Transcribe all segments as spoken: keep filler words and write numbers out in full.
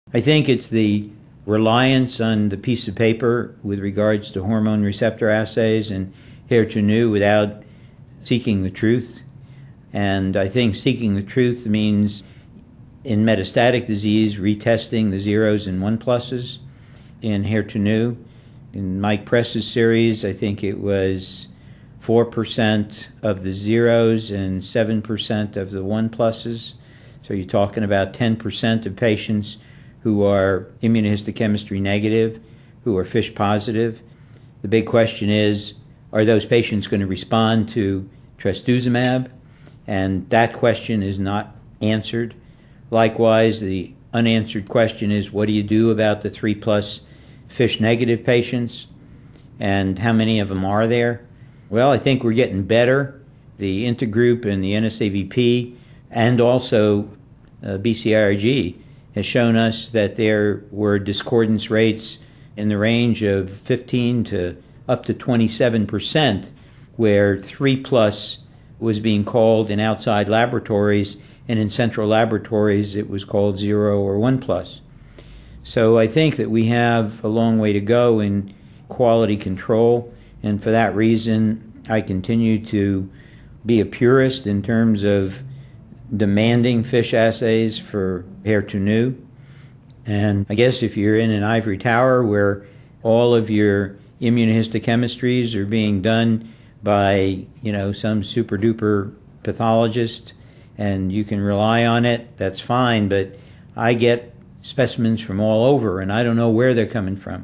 I think it's the reliance on the piece of paper with regards to hormone receptor assays and H E R two neu without seeking the truth. And I think seeking the truth means in metastatic disease retesting the zeros and one pluses in H E R two neu. In Mike Press's series, I think it was four percent of the zeros and seven percent of the one pluses. So you're talking about ten percent of patients who are immunohistochemistry negative, who are FISH positive. The big question is, are those patients going to respond to trastuzumab? And that question is not answered. Likewise, the unanswered question is, what do you do about the three plus FISH negative patients? And how many of them are there? Well, I think we're getting better. The intergroup and the N S A B P and also uh, B C I R G has shown us that there were discordance rates in the range of fifteen to up to twenty-seven percent, where three plus was being called in outside laboratories, and in central laboratories it was called zero or one plus. So I think that we have a long way to go in quality control, and for that reason I continue to be a purist in terms of demanding FISH assays for H E R two neu. And I guess if you're in an ivory tower where all of your immunohistochemistries are being done by, you know, some super duper pathologist and you can rely on it, that's fine, but I get specimens from all over and I don't know where they're coming from.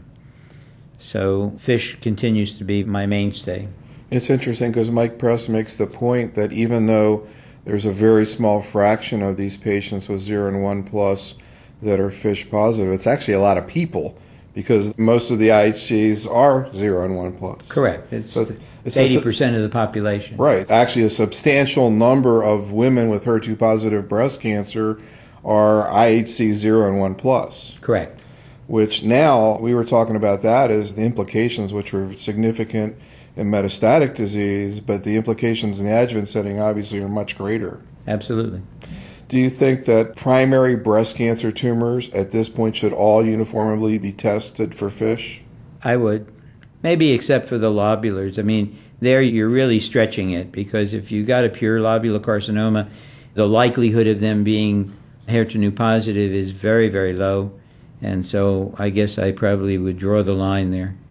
So FISH continues to be my mainstay. It's interesting because Mike Press makes the point that even though there's a very small fraction of these patients with zero and one plus that are FISH positive, it's actually a lot of people because most of the I H Cs are zero and one plus. Correct. It's, so it's eighty percent of the population. Right. Actually, a substantial number of women with H E R two positive breast cancer are I H C zero and one plus. Correct. Which now, we were talking about that as the implications, which were significant in metastatic disease, but the implications in the adjuvant setting obviously are much greater. Absolutely. Do you think that primary breast cancer tumors at this point should all uniformly be tested for FISH? I would. Maybe except for the lobulars. I mean, there you're really stretching it because if you got a pure lobular carcinoma, the likelihood of them being H E R two neu positive is very, very low. And so I guess I probably would draw the line there.